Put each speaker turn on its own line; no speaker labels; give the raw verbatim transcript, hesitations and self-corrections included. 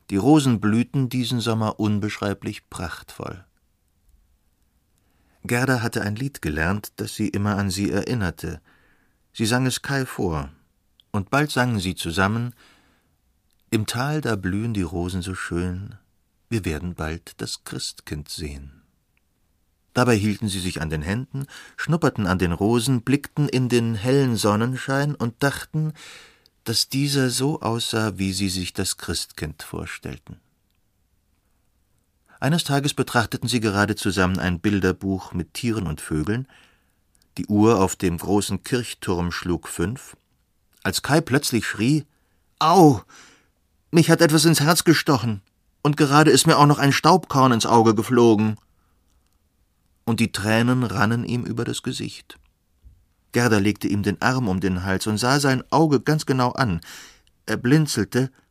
Die Rosen blühten diesen Sommer unbeschreiblich prachtvoll. Gerda hatte ein Lied gelernt, das sie immer an sie erinnerte. Sie sang es Kai vor, und bald sangen sie zusammen: »Im Tal, da blühen die Rosen so schön, wir werden bald das Christkind sehen.« Dabei hielten sie sich an den Händen, schnupperten an den Rosen, blickten in den hellen Sonnenschein und dachten, dass dieser so aussah, wie sie sich das Christkind vorstellten. Eines Tages betrachteten sie gerade zusammen ein Bilderbuch mit Tieren und Vögeln. Die Uhr auf dem großen Kirchturm schlug fünf, als Kai plötzlich schrie: »Au! Mich hat etwas ins Herz gestochen, und gerade ist mir auch noch ein Staubkorn ins Auge geflogen.« Und die Tränen rannen ihm über das Gesicht. Gerda legte ihm den Arm um den Hals und sah sein Auge ganz genau an. Er blinzelte